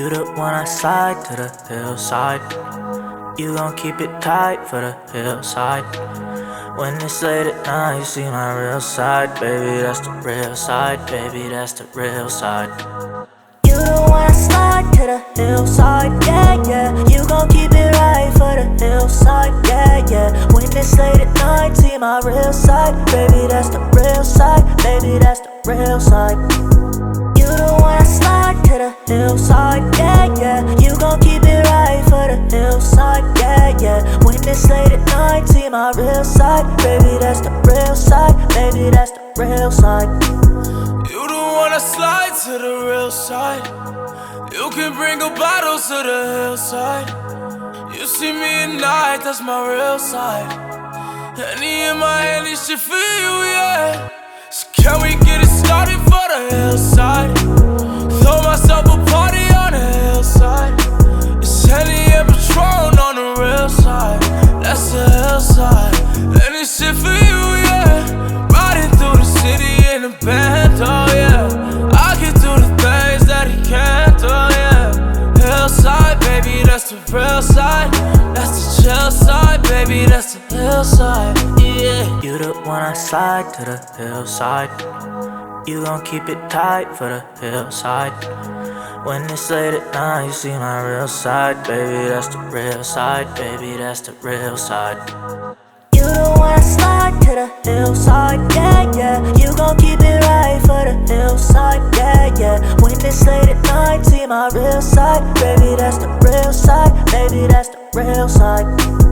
You the one I slide to the hillside. You gon' keep it tight for the hillside. When it's late at night, you see my real side. Baby, that's the real side. Baby, that's the real side. You the one I slide to the hillside. Yeah, yeah. You gon' keep it right for the hillside. Yeah, yeah. When it's late at night, see my real side. Baby, that's the real side. Baby, that's the real side. You the one I slide to the hillside. Yeah, yeah. You gon' keep it right for the hillside. Yeah, yeah. When it's late at night, see my real side. Baby, that's the real side. Baby, that's the real side. You the one I slide to the real side. You can bring a bottle to the hillside. You see me at night, that's my real side. Henny in my hand, this shit for you, yeah. So can we get it started for the hillside? Throw myself a party on the hillside. It's Henny and Patron on the real side. That's the hillside. And this shit for you, yeah. Riding through the city in a band, oh yeah. I can do the things that he can't, oh yeah. Hillside, baby, that's the real side. That's the chill side, baby, that's the hillside, yeah. You the one I slide to the hillside. You gon' keep it tight for the hillside. When it's late at night, you see my real side. Baby, that's the real side. Baby, that's the real side. You the one I slide to the hillside. Yeah, yeah. You gon' keep it right for the hillside. Yeah, yeah. When it's late at night, see my real side. Baby, that's the real side. Baby, that's the real side.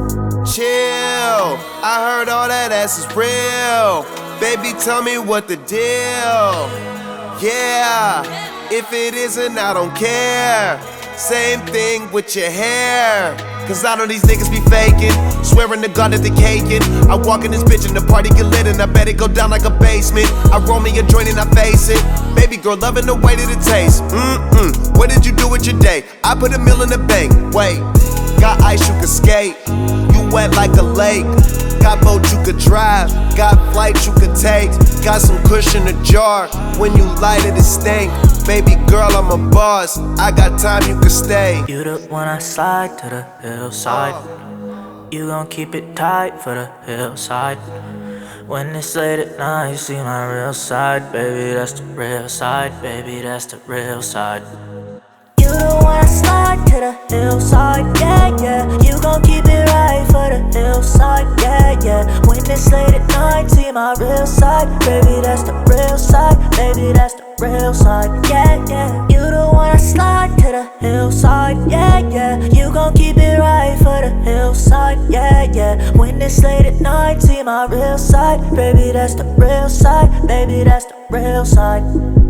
Chill, I heard all that ass is real. Baby, tell me what the deal. Yeah, if it isn't, I don't care. Same thing with your hair. Cause I know these niggas be faking, swearing to God that they caking. I walk in this bitch and the party get lit and I bet it go down like a basement. I roll me a joint and I face it. Baby girl loving the way that it tastes. What did you do with your day? I put a meal in the bank. Wait, got ice you can skate. You wet like a lake. Got boat you could drive, got flights you could take. Got some kush in a jar, when you light it, it stink. Baby girl, I'm a boss, I got time you can stay. You the one I slide to the hillside. You gon' keep it tight for the hillside. When it's late at night, you see my real side. Baby, that's the real side. Baby, that's the real side. You the one I slide to the hillside. Yeah, yeah. You gon' keep it right for the hillside. Yeah, yeah. When it's late at night, see my real side. Baby, that's the real side. Baby, that's the real side. Yeah, yeah. You the one I slide to the hillside. Yeah, yeah. You gon' keep it right for the hillside. Yeah, yeah. When it's late at night, see my real side. Baby, that's the real side. Baby, that's the real side.